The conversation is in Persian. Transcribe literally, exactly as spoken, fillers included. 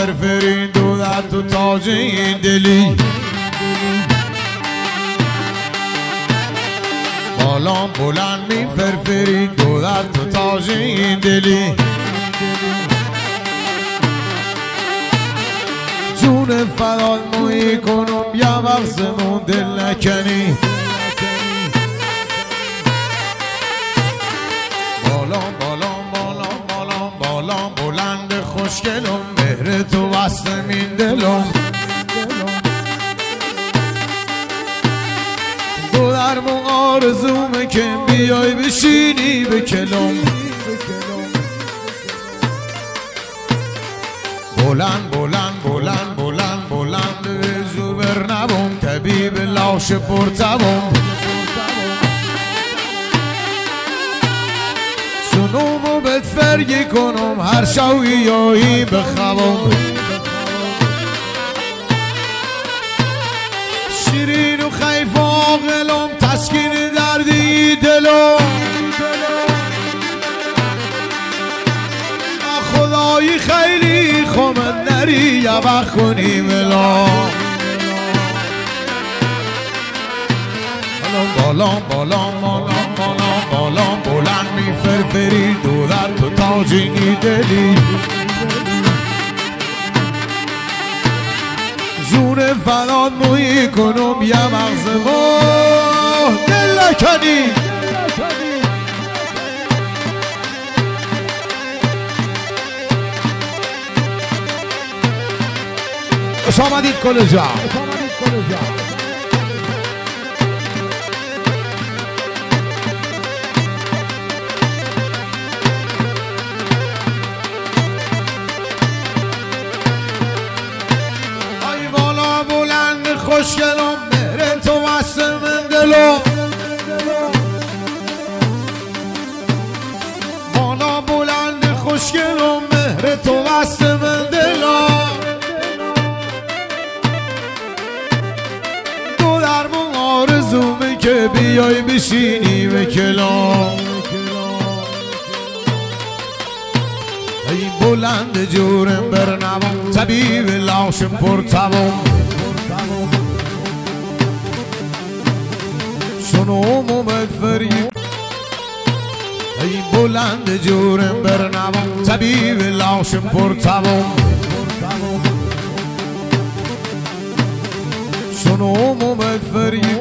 فرفرین دو در تو تاج این دلی بالام بلند می فرفرین دو در تو تاج این دلی جون فدات موی کنم یا مغزمون دل نکنی بالام بالام بالام بالام بالام بلند خوشگلم مهر تو وصلم این دلم دو درمون آرزومه که بیای بشینی به کلم بلند بلند بلند بلند بلند به زوبر نبوم طبیب لاش پرتبوم سنومو بهت فرگی کنم هر شوی یایی بخوام شیرین و خیف و عاقلم تسکین دردی دلم خدایی خیلی خومد نری یا وقت کنیم الان بالام بالام بالام بالام بالام بلند می فرفری دو در تو تاجینی دلی جون فدات موی کنم یه مغز ما دل نکنی خوش آمدید کل جا ای بالا بلند خوشگلم مهر تو واسه من دلم بالا بلند خوشگلم مهر تو واسه من دلم آرزومه که بیای بشینی به کلام ای بلند جورم برنوام طبیب لاشم پرتوام سنومو بفری ای بلند جورم برنوام طبیب لاشم پرتوام سنومو بفری